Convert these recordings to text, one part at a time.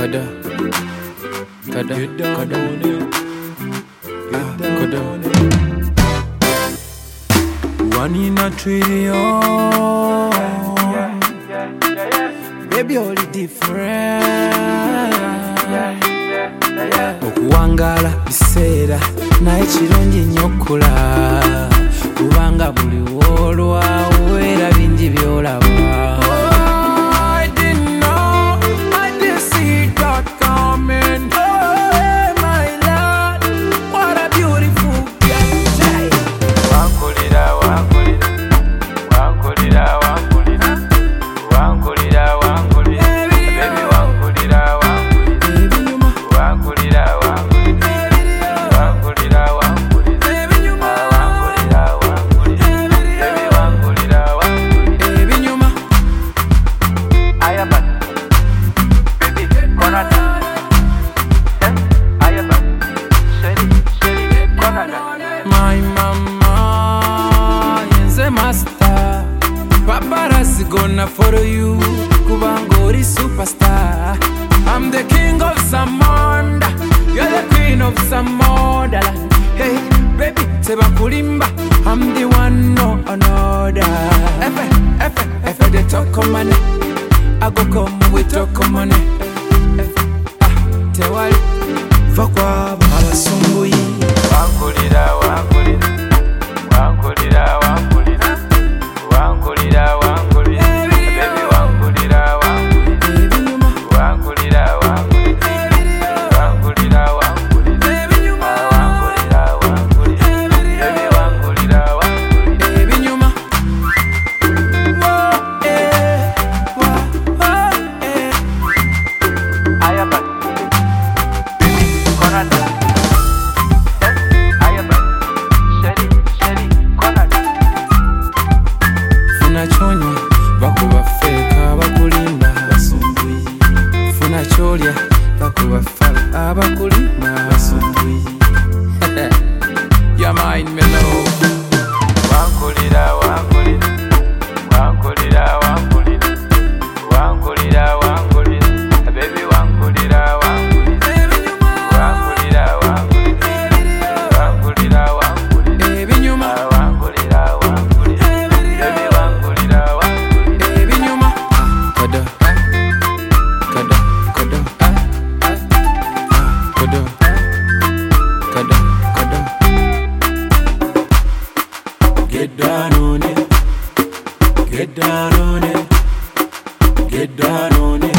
Kada, kada, kada, kada. One in a trillion. Baby, all the different. Okuwangala biseera naye kirungi nnyo okula kubanga buli w'olwawo era bingi by'olaba. I didn't know, I didn't see that coming. Oh my Lord, what a beautiful girl. Wankulira, wankulira, wankulira, wankulira, wankulira, wankulira, baby wankulira, wankulira, wankulira, wankulira, wankulira, wankulira, baby wankulira, wankulira, baby nyuma. Ayaba, baby konata, ayaba, sheri, sheri, konata. My mama, yenze master. Paparazzi gonna follow you, kubanga ori superstar. I'm the king of Samanda, you're the queen of Samoda. Hey, baby, seba kulimba, I'm the one, no another. Efe, they talk on money, I go come with talk on money. Tewali, fakwa, abasumbuyi. Wankulira, wankulira, wankulira, wankulira, wankulira, wankulira, baby wankulira, wankulira, wankulira, wankulira, wankulira, wankulira, wankulira, wankulira, baby wankulira, wankulira, baby nyuma. Ayaba, baby konata. Funachonya bakuba feka bakulimba basumbuyi. Funacholya bakuba fala abakulimba basumbuyi. Your mind mellow. Wankulira, wankulira, wankulira, wankulira, wankulira, wankulira, baby wankulira, wankulira, wankulira, wankulira, wankulira, wankulira, baby nyuma. Wankulira, wankulira, baby wankulira, wankulira, baby nyuma. Kada, kada, kada, kada, kada, kada. Get down on it, get down on it, get down on it.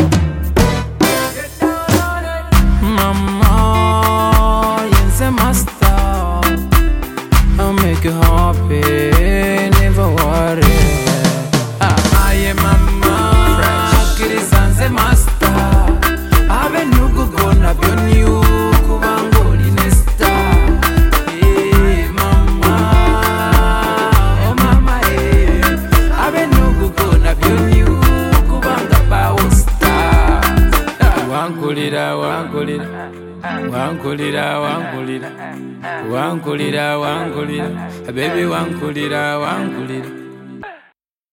Mama, yenze master, I'll make you happy, never worry. I am mama, kirisanze master, abe nugu gonna be on you, kubangoli nesta. Hey mama, oh mama, hey, abe nugu gonna be on you, kubanga bausta. Wankulira, wankulira, wankulira, wankulira, wankulira, wankulira, baby wankulira, wankulira.